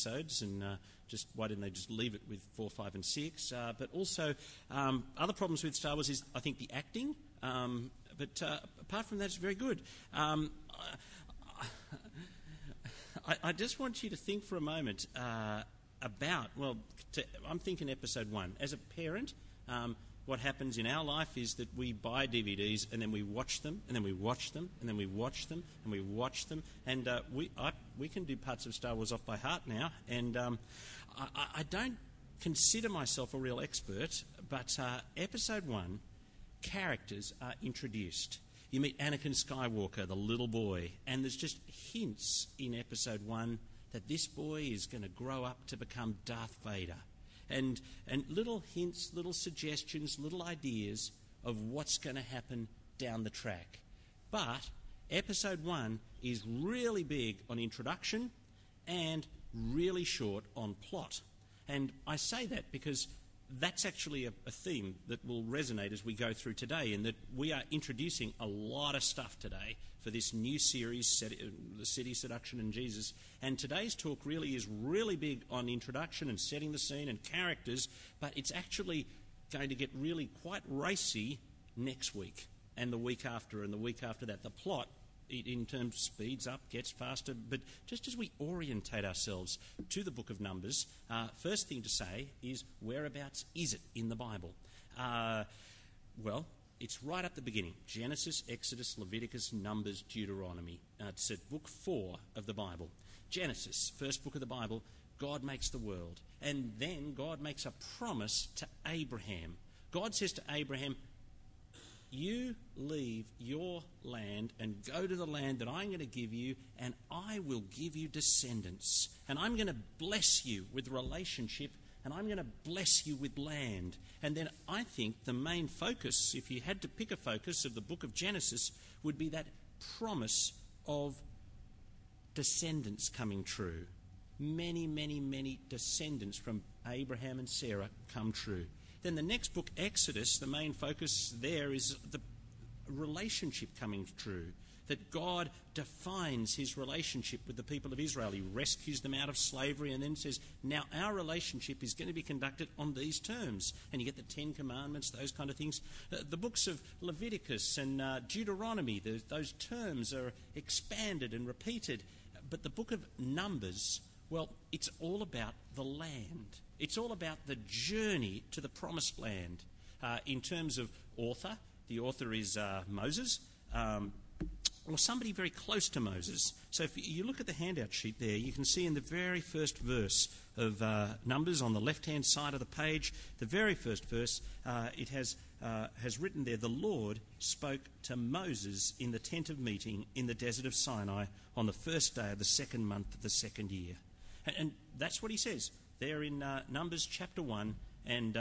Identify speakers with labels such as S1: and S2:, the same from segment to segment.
S1: episodes, and just why didn't they just leave it with 4, 5 and 6? But also, other problems with Star Wars is, I think, the acting. But apart from that, it's very good. I just want you to think for a moment about, I'm thinking episode 1. As a parent, what happens in our life is that we buy DVDs and then we watch them, and then we watch them, and then we watch them, and we watch them. And we can do parts of Star Wars off by heart now. And I don't consider myself a real expert, but episode 1, characters are introduced. You meet Anakin Skywalker, the little boy, and there's just hints in episode 1 that this boy is going to grow up to become Darth Vader. And little hints, little suggestions, little ideas of what's going to happen down the track. But episode 1 is really big on introduction and really short on plot. And I say that because that's actually a theme that will resonate as we go through today, in that we are introducing a lot of stuff today for this new series, The City, Seduction and Jesus. And today's talk really is really big on introduction and setting the scene and characters, but it's actually going to get really quite racy next week and the week after and the week after that. The plot, in terms, speeds up, gets faster, but just as we orientate ourselves to the book of Numbers, first thing to say is, whereabouts is it in the Bible? Well, it's right at the beginning. Genesis, Exodus, Leviticus, Numbers, Deuteronomy. It's at book 4 of the Bible. Genesis, first book of the Bible, God makes the world. And then God makes a promise to Abraham. God says to Abraham, you leave your land and go to the land that I'm going to give you, and I will give you descendants. And I'm going to bless you with relationship, and I'm going to bless you with land. And then I think the main focus, if you had to pick a focus of the book of Genesis, would be that promise of descendants coming true. Many, many, many descendants from Abraham and Sarah come true. Then the next book, Exodus, the main focus there is the relationship coming true, that God defines his relationship with the people of Israel. He rescues them out of slavery and then says, now our relationship is going to be conducted on these terms. And you get the 10 Commandments, those kind of things. The books of Leviticus and Deuteronomy, those terms are expanded and repeated. But the book of Numbers, well, it's all about the land. It's all about the journey to the promised land. In terms of author, the author is Moses, or somebody very close to Moses. So if you look at the handout sheet there, you can see in the very first verse of Numbers on the left-hand side of the page, the very first verse, it has written there, the Lord spoke to Moses in the tent of meeting in the desert of Sinai on the first day of the second month of the second year. And that's what he says there in Numbers chapter 1, and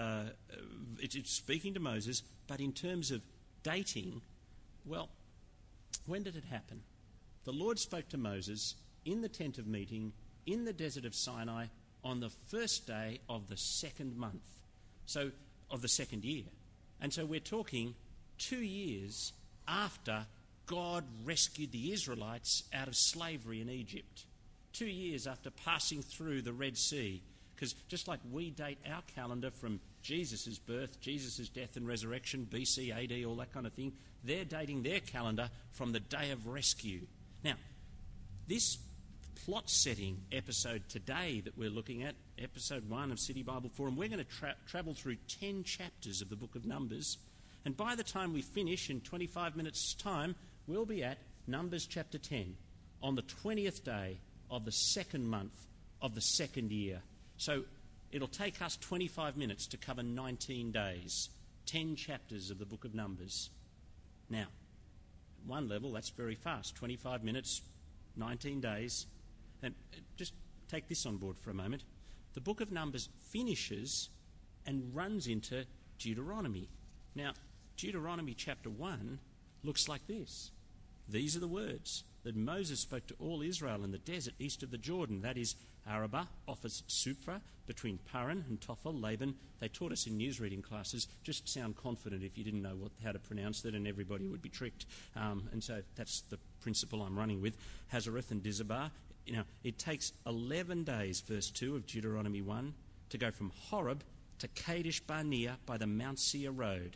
S1: it's speaking to Moses, but in terms of dating, well, when did it happen? The Lord spoke to Moses in the tent of meeting in the desert of Sinai on the first day of the second month, so of the second year. And so we're talking 2 years after God rescued the Israelites out of slavery in Egypt. 2 years after passing through the Red Sea. Because just like we date our calendar from Jesus' birth, Jesus' death and resurrection, BC, AD, all that kind of thing, they're dating their calendar from the day of rescue. Now, this plot-setting episode today that we're looking at, episode 1 of City Bible Forum, we're going to travel through 10 chapters of the book of Numbers. And by the time we finish in 25 minutes' time, we'll be at Numbers chapter 10 on the 20th day of the second month of the second year. So it'll take us 25 minutes to cover 19 days, 10 chapters of the book of Numbers. Now, at one level, that's very fast. 25 minutes, 19 days. And just take this on board for a moment. The book of Numbers finishes and runs into Deuteronomy. Now, Deuteronomy chapter 1 looks like this. These are the words that Moses spoke to all Israel in the desert east of the Jordan, that is, Arabah, opposite Supra, between Paran and Tophel, Laban. They taught us in news reading classes, just sound confident if you didn't know how to pronounce that, and everybody would be tricked. And so that's the principle I'm running with. Hazareth and Dizabah, it takes 11 days, verse 2 of Deuteronomy 1, to go from Horeb to Kadesh Barnea by the Mount Seir road.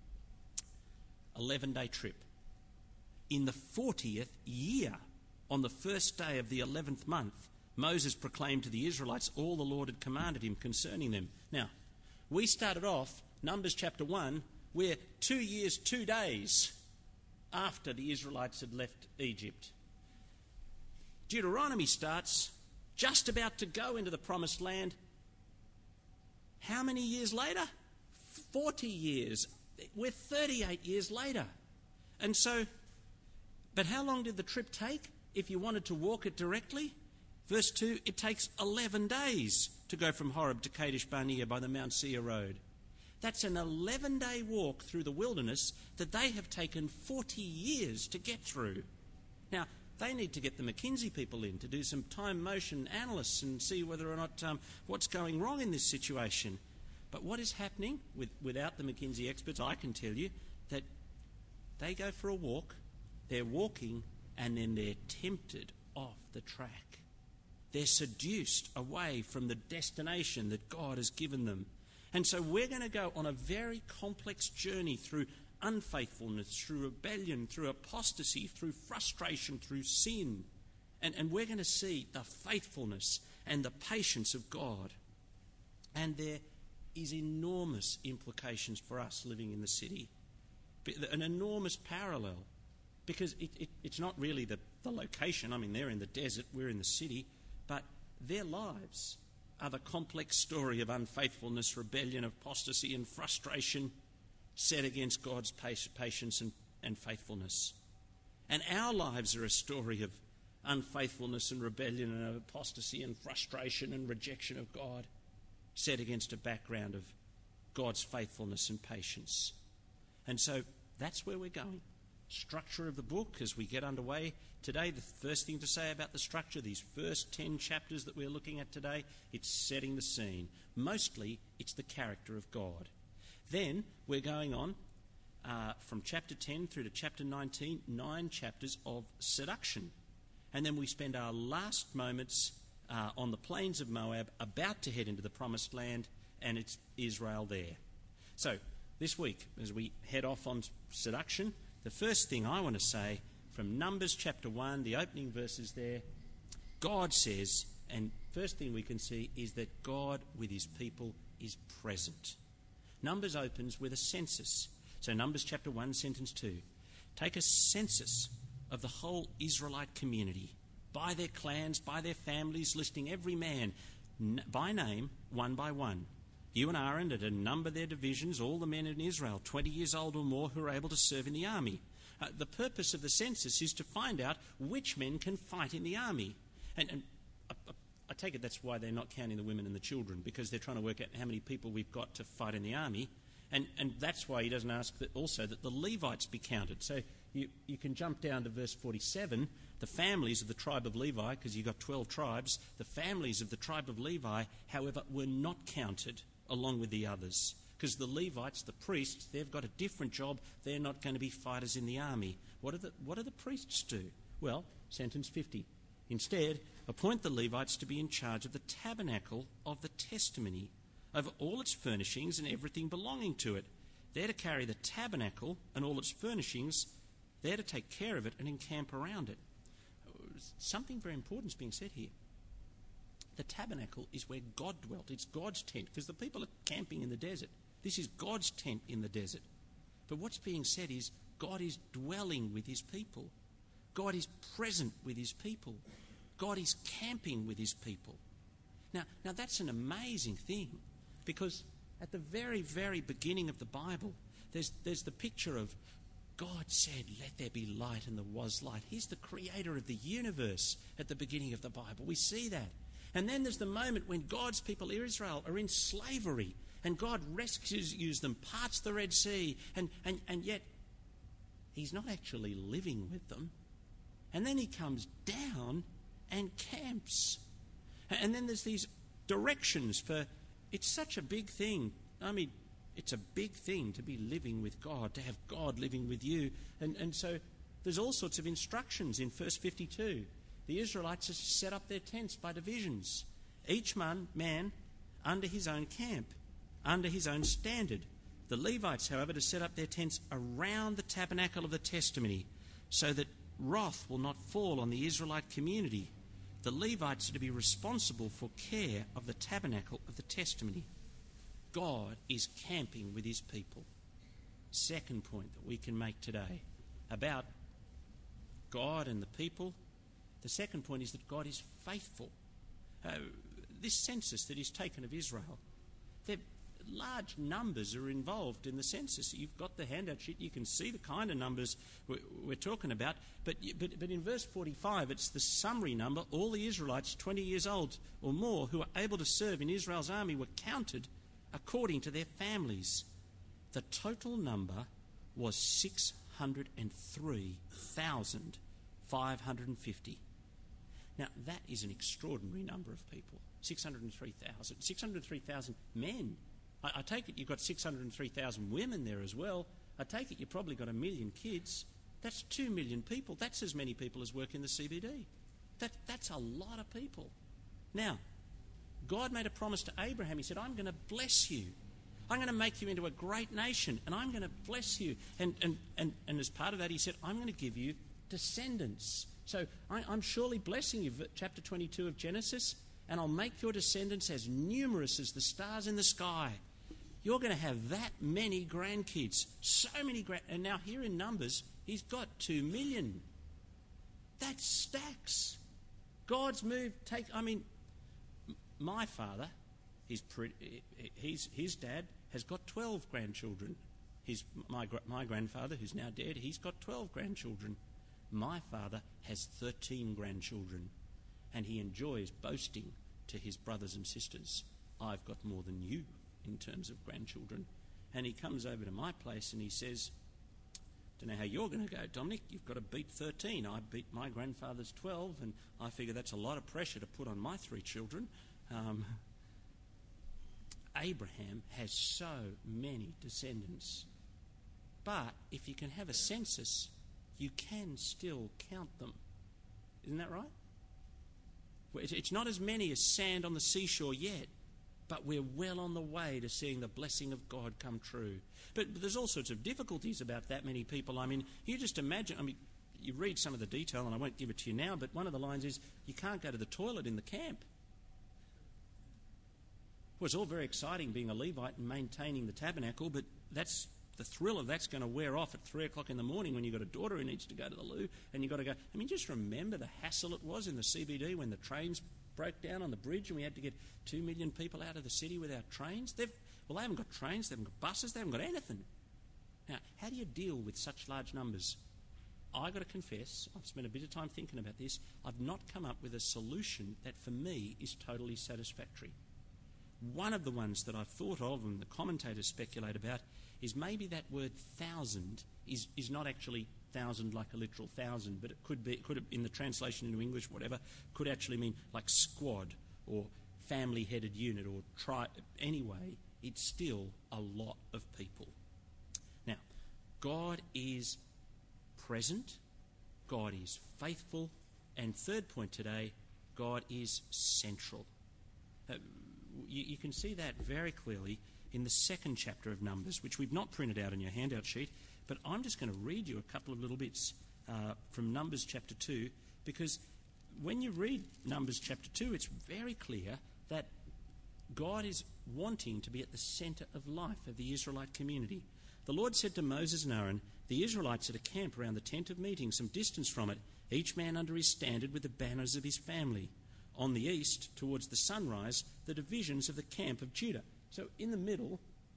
S1: 11-day trip. In the 40th year, on the first day of the 11th month, Moses proclaimed to the Israelites all the Lord had commanded him concerning them. Now, we started off, Numbers chapter 1, we're 2 years, 2 days after the Israelites had left Egypt. Deuteronomy starts just about to go into the promised land. How many years later? 40 years. We're 38 years later. And so, but how long did the trip take if you wanted to walk it directly? Verse 2, it takes 11 days to go from Horeb to Kadesh Barnea by the Mount Seir road. That's an 11-day walk through the wilderness that they have taken 40 years to get through. Now, they need to get the McKinsey people in to do some time motion analysis and see whether or not what's going wrong in this situation. But what is happening without the McKinsey experts, I can tell you that they go for a walk, they're walking, and then they're tempted off the track. They're seduced away from the destination that God has given them. And so we're going to go on a very complex journey through unfaithfulness, through rebellion, through apostasy, through frustration, through sin. And we're going to see the faithfulness and the patience of God. And there is enormous implications for us living in the city. An enormous parallel. Because it's not really the location. I mean, they're in the desert, we're in the city. But their lives are the complex story of unfaithfulness, rebellion, apostasy and frustration set against God's patience and faithfulness. And our lives are a story of unfaithfulness and rebellion and apostasy and frustration and rejection of God set against a background of God's faithfulness and patience. And so that's where we're going. Structure of the book as we get underway today. The first thing to say about the structure, these first 10 chapters that we're looking at today, it's setting the scene. Mostly it's the character of God. Then we're going on from chapter 10 through to chapter 19, 9 chapters of seduction. And then we spend our last moments on the plains of Moab, about to head into the promised land, and it's Israel there. So this week, as we head off on seduction, the first thing I want to say from Numbers chapter 1, the opening verses there, God says, and first thing we can see is that God with his people is present. Numbers opens with a census. So Numbers chapter 1, sentence 2. Take a census of the whole Israelite community, by their clans, by their families, listing every man by name, one by one. You and Aaron are to number their divisions, all the men in Israel, 20 years old or more, who are able to serve in the army. The purpose of the census is to find out which men can fight in the army. And I take it that's why they're not counting the women and the children, because they're trying to work out how many people we've got to fight in the army. And that's why he doesn't ask that also that the Levites be counted. So you can jump down to verse 47. The families of the tribe of Levi, because you've got 12 tribes, the families of the tribe of Levi, however, were not counted along with the others. Because the Levites, the priests, they've got a different job. They're not going to be fighters in the army. What do the priests do? Well, sentence 50. Instead, appoint the Levites to be in charge of the tabernacle of the testimony, over all its furnishings and everything belonging to it. They're to carry the tabernacle and all its furnishings. They're to take care of it and encamp around it. Something very important is being said here. The tabernacle is where God dwelt. It's God's tent, because the people are camping in the desert. This is God's tent in the desert. But what's being said is God is dwelling with his people. God is present with his people. God is camping with his people. Now that's an amazing thing, because at the very, very beginning of the Bible, there's the picture of God said, let there be light, and there was light. He's the creator of the universe at the beginning of the Bible. We see that. And then there's the moment when God's people, Israel, are in slavery, and God rescues them, parts the Red Sea, and yet he's not actually living with them. And then he comes down and camps. And then there's these directions for, it's such a big thing. I mean, it's a big thing to be living with God, to have God living with you. And so there's all sorts of instructions in verse 52. the Israelites are to set up their tents by divisions, each man under his own camp, under his own standard. The Levites, however, to set up their tents around the tabernacle of the testimony, so that wrath will not fall on the Israelite community. The Levites are to be responsible for care of the tabernacle of the testimony. God is camping with his people. Second point that we can make today about God and the people. The second point is that God is faithful. This census that is taken of Israel, large numbers are involved in the census. You've got the handout sheet. You can see the kind of numbers we're talking about. But in verse 45, it's the summary number. All the Israelites 20 years old or more who were able to serve in Israel's army were counted according to their families. The total number was 603,550. Now, that is an extraordinary number of people. 603,000. 603,000 men. I take it you've got 603,000 women there as well. I take it you've probably got 1 million kids. That's 2 million people. That's as many people as work in the CBD. That's a lot of people. Now, God made a promise to Abraham. He said, I'm going to bless you. I'm going to make you into a great nation, and I'm going to bless you. And as part of that, he said, I'm going to give you descendants. So I'm surely blessing you, chapter 22 of Genesis, and I'll make your descendants as numerous as the stars in the sky. You're going to have that many grandkids, so many and now here in Numbers, he's got 2 million. That's stacks. God's moved. My father, his dad has got 12 grandchildren. My grandfather, who's now dead, he's got 12 grandchildren. My father has 13 grandchildren, and he enjoys boasting to his brothers and sisters, I've got more than you in terms of grandchildren. And he comes over to my place and he says, don't know how you're going to go, Dominic. You've got to beat 13. I beat my grandfather's 12, and I figure that's a lot of pressure to put on my 3 children. Abraham has so many descendants. But if you can have a census, you can still count them. Isn't that right? It's not as many as sand on the seashore yet, but we're well on the way to seeing the blessing of God come true. But there's all sorts of difficulties about that many people. I mean, you just imagine, you read some of the detail, and I won't give it to you now, but one of the lines is, you can't go to the toilet in the camp. Well, it's all very exciting being a Levite and maintaining the tabernacle, but that's the thrill of that's going to wear off at 3 o'clock in the morning when you've got a daughter who needs to go to the loo, and you've got to go. Just remember the hassle it was in the CBD when the trains broke down on the bridge and we had to get 2 million people out of the city without trains. They haven't got trains, they haven't got buses, they haven't got anything. Now, how do you deal with such large numbers? I've got to confess, I've spent a bit of time thinking about this. I've not come up with a solution that for me is totally satisfactory. One of the ones that I've thought of and the commentators speculate about is maybe that word 1,000 is not actually 1,000 like a literal 1,000, but it could have, in the translation into English, whatever, could actually mean like squad or family-headed unit or tribe. Anyway, it's still a lot of people. Now, God is present, God is faithful, and third point today, God is central. You can see that very clearly in the second chapter of Numbers, which we've not printed out on your handout sheet, but I'm just going to read you a couple of little bits from Numbers chapter 2, because when you read Numbers chapter 2, it's very clear that God is wanting to be at the centre of life of the Israelite community. The Lord said to Moses and Aaron, the Israelites are to camp around the tent of meeting, some distance from it, each man under his standard with the banners of his family. On the east, towards the sunrise, the divisions of the camp of Judah. So in the middle,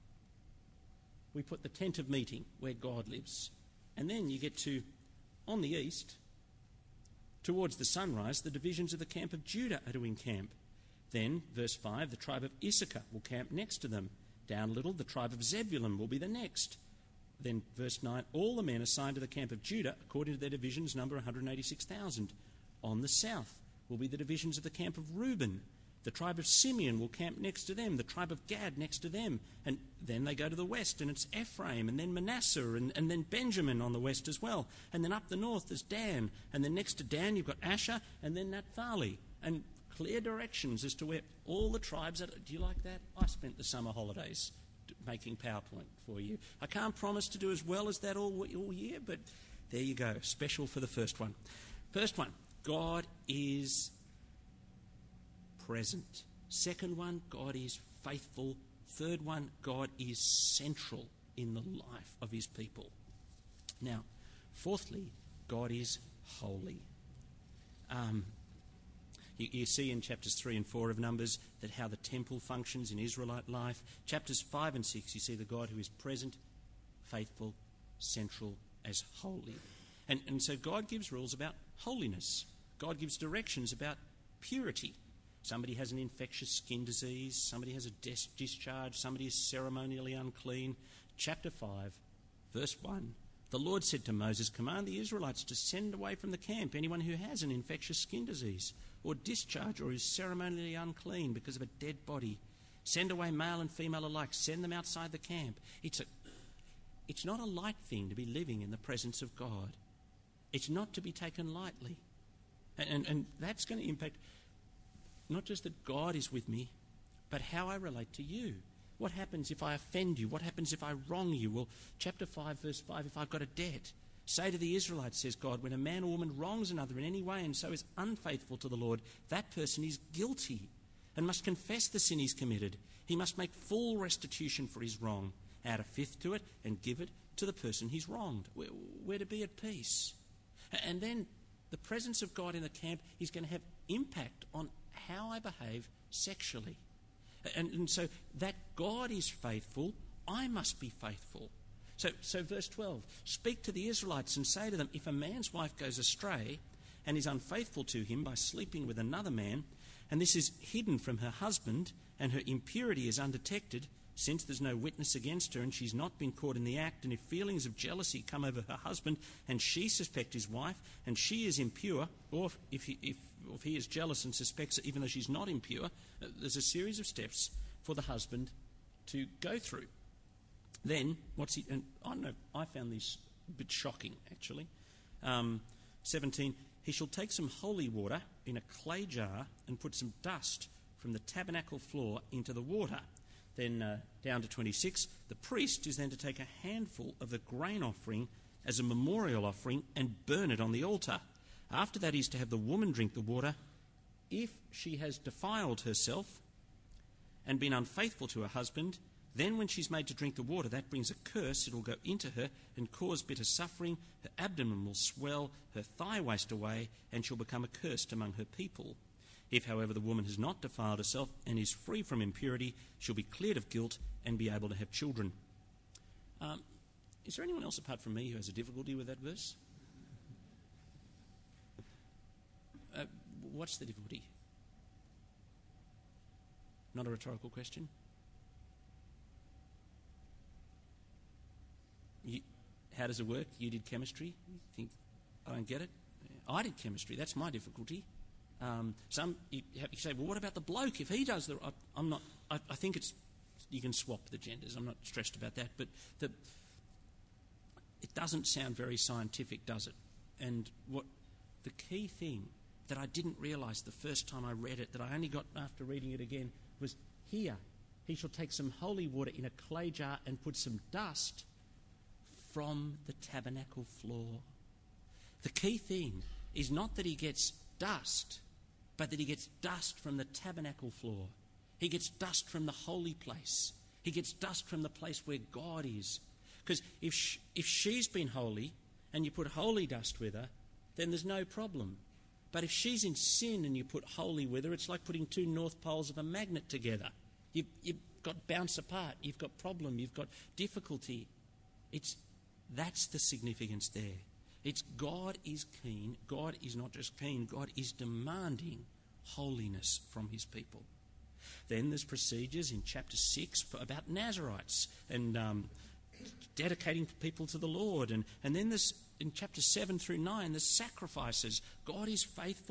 S1: we put the tent of meeting, where God lives. And then you get to, on the east, towards the sunrise, the divisions of the camp of Judah are to encamp. Then, verse 5, the tribe of Issachar will camp next to them. Down a little, the tribe of Zebulun will be the next. Then, verse 9, all the men assigned to the camp of Judah, according to their divisions, number 186,000. On the south will be the divisions of the camp of Reuben. The tribe of Simeon will camp next to them, the tribe of Gad next to them. And then they go to the west, and it's Ephraim, and then Manasseh, and then Benjamin on the west as well. And then up the north there's Dan, and then next to Dan you've got Asher, and then Naphtali. And clear directions as to where all the tribes are. Do you like that? I spent the summer holidays making PowerPoint for you. I can't promise to do as well as that all year, but there you go. Special for the first one. First one, God is present. Second one, God is faithful. Third one, God is central in the life of his people. Now, fourthly, God is holy. You see in chapters 3 and 4 of Numbers that how the temple functions in Israelite life. Chapters 5 and 6, you see the God who is present, faithful, central, as holy. And so God gives rules about holiness. God gives directions about purity. Somebody has an infectious skin disease, somebody has a discharge, somebody is ceremonially unclean. Chapter 5, verse 1, the Lord said to Moses, command the Israelites to send away from the camp anyone who has an infectious skin disease or discharge or is ceremonially unclean because of a dead body. Send away male and female alike. Send them outside the camp. It's not a light thing to be living in the presence of God. It's not to be taken lightly. And that's going to impact not just that God is with me, but how I relate to you. What happens if I offend you? What happens if I wrong you? Well, chapter 5, verse 5, if I've got a debt, say to the Israelites, says God, when a man or woman wrongs another in any way and so is unfaithful to the Lord, that person is guilty and must confess the sin he's committed. He must make full restitution for his wrong, add a fifth to it and give it to the person he's wronged. We're to be at peace. And then the presence of God in the camp is going to have impact on how I behave sexually. And so that God is faithful, I must be faithful. So verse 12, speak to the Israelites and say to them, if a man's wife goes astray and is unfaithful to him by sleeping with another man, and this is hidden from her husband, and her impurity is undetected, since there's no witness against her and she's not been caught in the act, and if feelings of jealousy come over her husband and she suspects his wife and she is impure, or if he is jealous and suspects it even though she's not impure, there's a series of steps for the husband to go through. Then, and I don't know, I found this a bit shocking actually. 17, he shall take some holy water in a clay jar and put some dust from the tabernacle floor into the water. Then down to 26, the priest is then to take a handful of the grain offering as a memorial offering and burn it on the altar. After that, he is to have the woman drink the water. If she has defiled herself and been unfaithful to her husband, then when she's made to drink the water, that brings a curse. It will go into her and cause bitter suffering. Her abdomen will swell, her thigh waste away, and she'll become accursed among her people. If, however, the woman has not defiled herself and is free from impurity, she'll be cleared of guilt and be able to have children. Is there anyone else apart from me who has a difficulty with that verse? What's the difficulty? Not a rhetorical question? How does it work? You did chemistry? You think I don't get it? I did chemistry. That's my difficulty. You say, well, what about the bloke if he does the? I'm not. I think it's you can swap the genders. I'm not stressed about that, but it doesn't sound very scientific, does it? And what the key thing that I didn't realise the first time I read it, that I only got after reading it again, was here. He shall take some holy water in a clay jar and put some dust from the tabernacle floor. The key thing is not that he gets dust, but that he gets dust from the tabernacle floor. He gets dust from the holy place. He gets dust from the place where God is. Because if she's been holy and you put holy dust with her, then there's no problem. But if she's in sin and you put holy with her, it's like putting two north poles of a magnet together. You've got bounce apart, you've got problem, you've got difficulty. That's the significance there. It's God is keen. God is not just keen. God is demanding holiness from his people. Then there's procedures in chapter 6 about Nazarites and dedicating people to the Lord. And then there's in chapter 7 through 9, there's sacrifices. God is faithful.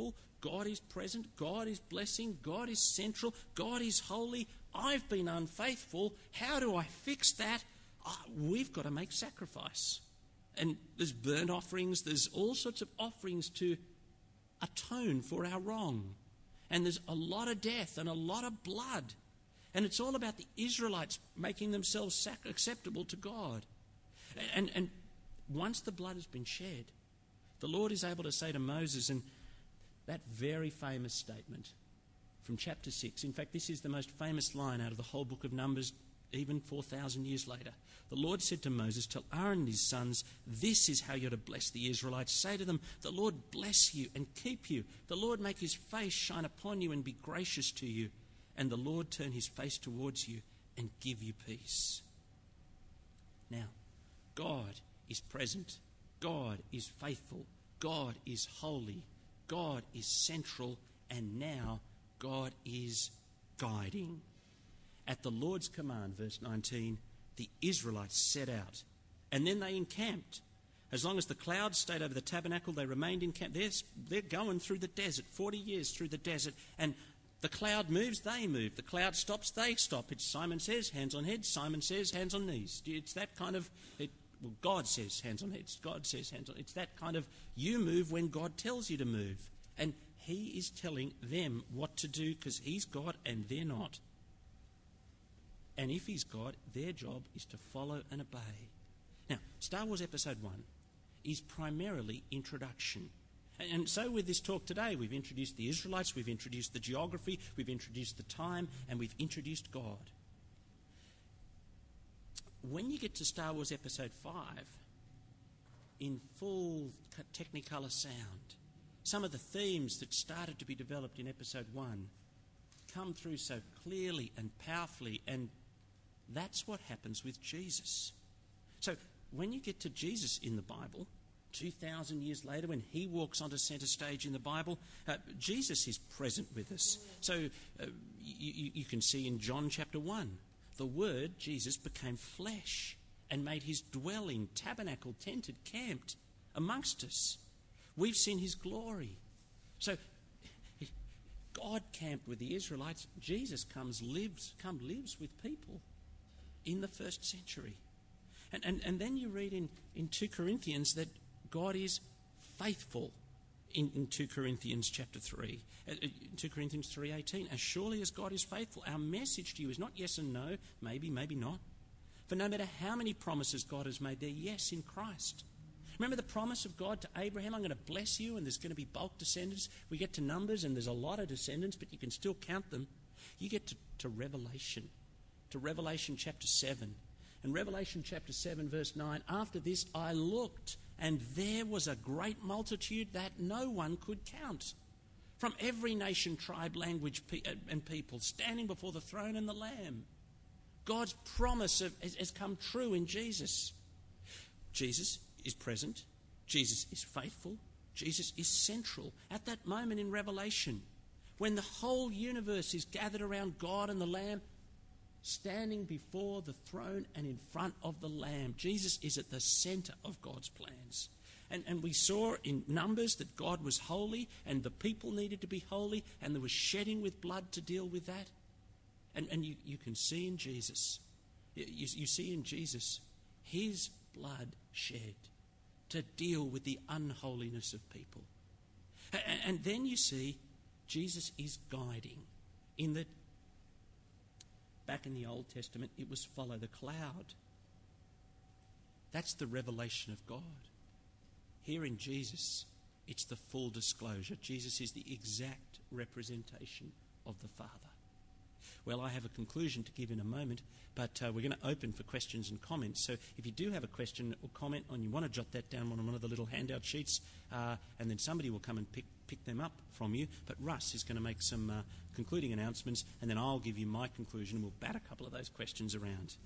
S1: God is present, God is blessing, God is central, God is holy. I've been unfaithful. How do I fix that? We've got to make sacrifice. And there's burnt offerings, there's all sorts of offerings to atone for our wrong. And there's a lot of death and a lot of blood. And it's all about the Israelites making themselves acceptable to God. And once the blood has been shed, the Lord is able to say to Moses, and that very famous statement from chapter 6, in fact, this is the most famous line out of the whole book of Numbers, even 4,000 years later. The Lord said to Moses, "Tell Aaron and his sons, this is how you're to bless the Israelites. Say to them, the Lord bless you and keep you. The Lord make his face shine upon you and be gracious to you. And the Lord turn his face towards you and give you peace." Now, God is present. God is faithful. God is holy. God is central. And now God is guiding. At the Lord's command, verse 19, the Israelites set out. And then they encamped. As long as the clouds stayed over the tabernacle, they remained in camp. They're going through the desert, 40 years through the desert. And the cloud moves, they move. The cloud stops, they stop. It's Simon says, hands on heads. Simon says, hands on knees. It's that kind of... God says hands on heads. God says hands on... It's that kind of you move when God tells you to move. And he is telling them what to do because he's God and they're not. And if he's God, their job is to follow and obey. Now, Star Wars Episode 1 is primarily introduction. And so with this talk today, we've introduced the Israelites, we've introduced the geography, we've introduced the time, and we've introduced God. When you get to Star Wars Episode 5, in full Technicolor sound, some of the themes that started to be developed in Episode 1 come through so clearly and powerfully, and that's what happens with Jesus. So when you get to Jesus in the Bible, 2,000 years later, when he walks onto centre stage in the Bible, Jesus is present with us. So you can see in John chapter 1, the Word, Jesus, became flesh and made his dwelling, tabernacle, tented, camped amongst us. We've seen his glory. So God camped with the Israelites. Jesus lives with people in the first century. And then you read in 2 Corinthians that God is faithful in 2 Corinthians chapter 3. 2 Corinthians 3:18. As surely as God is faithful, our message to you is not yes and no, maybe, maybe not. For no matter how many promises God has made, they're yes in Christ. Remember the promise of God to Abraham, I'm going to bless you and there's going to be bulk descendants. We get to Numbers and there's a lot of descendants, but you can still count them. You get to Revelation chapter 7. And Revelation chapter 7 verse 9, after this I looked and there was a great multitude that no one could count, from every nation, tribe, language and people, standing before the throne and the Lamb. God's promise has come true in Jesus. Jesus is present. Jesus is faithful. Jesus is central. At that moment in Revelation, when the whole universe is gathered around God and the Lamb, standing before the throne and in front of the Lamb, Jesus is at the centre of God's plans. And we saw in Numbers that God was holy and the people needed to be holy, and there was shedding with blood to deal with that. And you can see in Jesus, you see in Jesus his blood shed to deal with the unholiness of people. And then you see Jesus is guiding. Back in the Old Testament, it was follow the cloud. That's the revelation of God. Here in Jesus, it's the full disclosure. Jesus is the exact representation of the Father. Well, I have a conclusion to give in a moment, but we're going to open for questions and comments. So if you do have a question or comment and you want to jot that down on one of the little handout sheets, and then somebody will come and pick them up from you. But Russ is going to make some concluding announcements, and then I'll give you my conclusion, and we'll bat a couple of those questions around.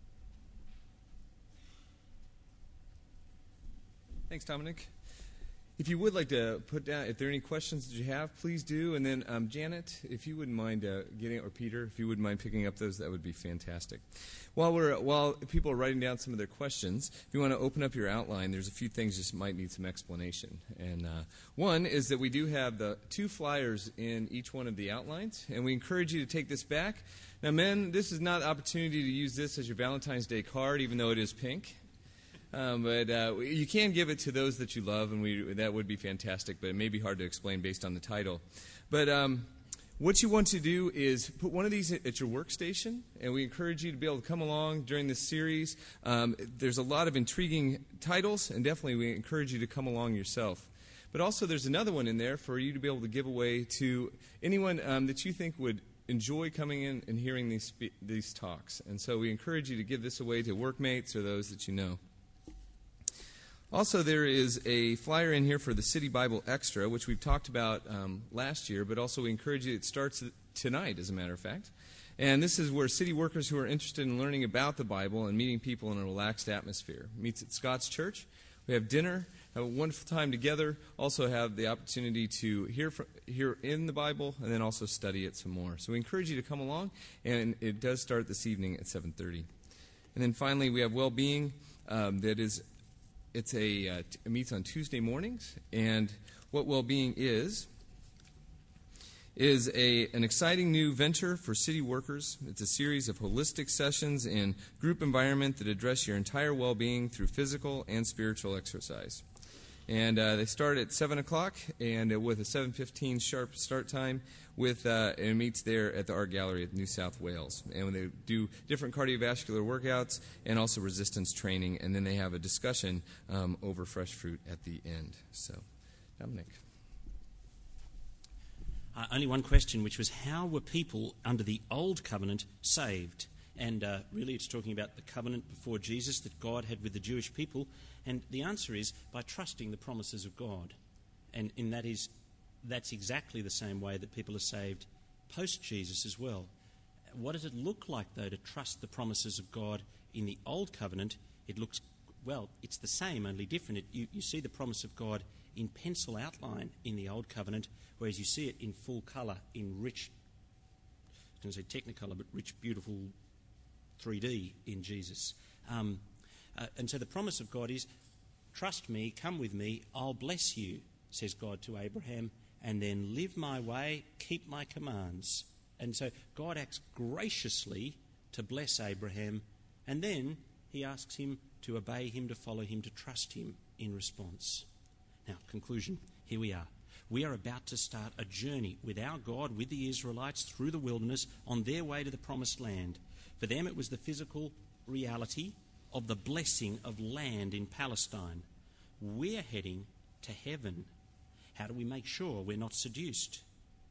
S2: Thanks, Dominic. If you would like to put down, if there are any questions that you have, please do. And then Janet, if you wouldn't mind getting, or Peter, if you wouldn't mind picking up those, that would be fantastic. While people are writing down some of their questions, if you want to open up your outline, there's a few things that might need some explanation. And one is that we do have the 2 flyers in each one of the outlines, and we encourage you to take this back. Now, men, this is not an opportunity to use this as your Valentine's Day card, even though it is pink. But you can give it to those that you love, and that would be fantastic, but it may be hard to explain based on the title. But what you want to do is put one of these at your workstation, and we encourage you to be able to come along during this series. There's a lot of intriguing titles, and definitely we encourage you to come along yourself. But also there's another one in there for you to be able to give away to anyone that you think would enjoy coming in and hearing these talks. And so we encourage you to give this away to workmates or those that you know. Also, there is a flyer in here for the City Bible Extra, which we've talked about last year, but also we encourage you, it starts tonight, as a matter of fact. And this is where city workers who are interested in learning about the Bible and meeting people in a relaxed atmosphere meets at Scott's Church. We have dinner, have a wonderful time together, also have the opportunity to hear in the Bible, and then also study it some more. So we encourage you to come along, and it does start this evening at 7:30. And then finally, we have Well-Being it meets on Tuesday mornings, and what Well-Being is an exciting new venture for city workers. It's a series of holistic sessions in group environment that address your entire well-being through physical and spiritual exercise. And they start at 7 o'clock, and with a 7:15 sharp start time, and it meets there at the Art Gallery at New South Wales. And they do different cardiovascular workouts and also resistance training, and then they have a discussion over fresh fruit at the end. So, Dominic.
S1: Only one question, which was, how were people under the Old Covenant saved? And really it's talking about the covenant before Jesus that God had with the Jewish people. And the answer is by trusting the promises of God. And that's exactly the same way that people are saved post-Jesus as well. What does it look like, though, to trust the promises of God in the Old Covenant? It looks, well, it's the same, only different. You see the promise of God in pencil outline in the Old Covenant, whereas you see it in full colour, in rich, I was going to say Technicolor, but rich, beautiful 3D in Jesus. And so the promise of God is, trust me, come with me, I'll bless you, says God to Abraham, and then live my way, keep my commands. And so God acts graciously to bless Abraham, and then he asks him to obey him, to follow him, to trust him in response. Now, conclusion, here we are. We are about to start a journey with our God, with the Israelites, through the wilderness, on their way to the promised land. For them it was the physical reality of the blessing of land in Palestine. We're heading to heaven. How do we make sure we're not seduced?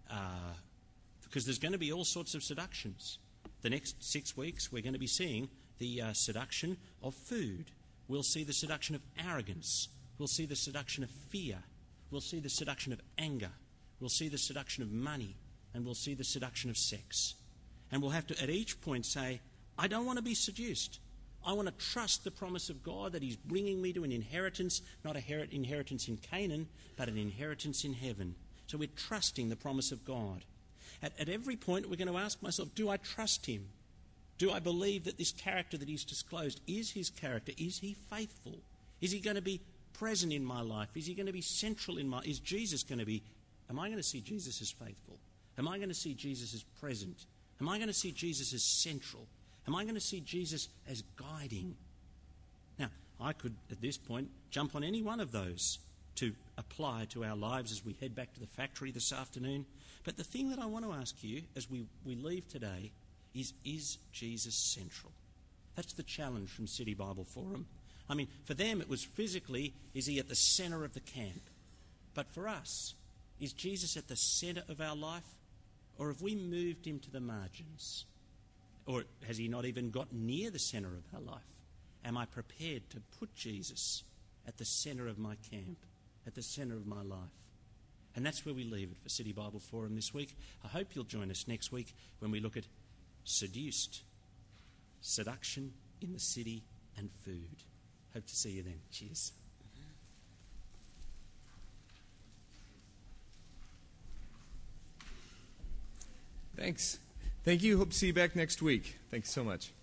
S1: Because there's going to be all sorts of seductions. The next 6 weeks we're going to be seeing the seduction of food. We'll see the seduction of arrogance. We'll see the seduction of fear. We'll see the seduction of anger. We'll see the seduction of money. And we'll see the seduction of sex. And we'll have to, at each point, say, I don't want to be seduced. I want to trust the promise of God that he's bringing me to an inheritance, not an inheritance in Canaan, but an inheritance in heaven. So we're trusting the promise of God. At every point, we're going to ask myself, do I trust him? Do I believe that this character that he's disclosed is his character? Is he faithful? Is he going to be present in my life? Is he going to be central in is Jesus going to be, am I going to see Jesus as faithful? Am I going to see Jesus as present? Am I going to see Jesus as central? Am I going to see Jesus as guiding? Now, I could, at this point, jump on any one of those to apply to our lives as we head back to the factory this afternoon. But the thing that I want to ask you as we leave today is Jesus central? That's the challenge from City Bible Forum. I mean, for them it was physically, is he at the centre of the camp? But for us, is Jesus at the centre of our life? Or have we moved him to the margins? Or has he not even got near the centre of our life? Am I prepared to put Jesus at the centre of my camp, at the centre of my life? And that's where we leave it for City Bible Forum this week. I hope you'll join us next week when we look at seduced, seduction in the city, and food. Hope to see you then. Cheers.
S2: Thanks. Thank you. Hope to see you back next week. Thanks so much.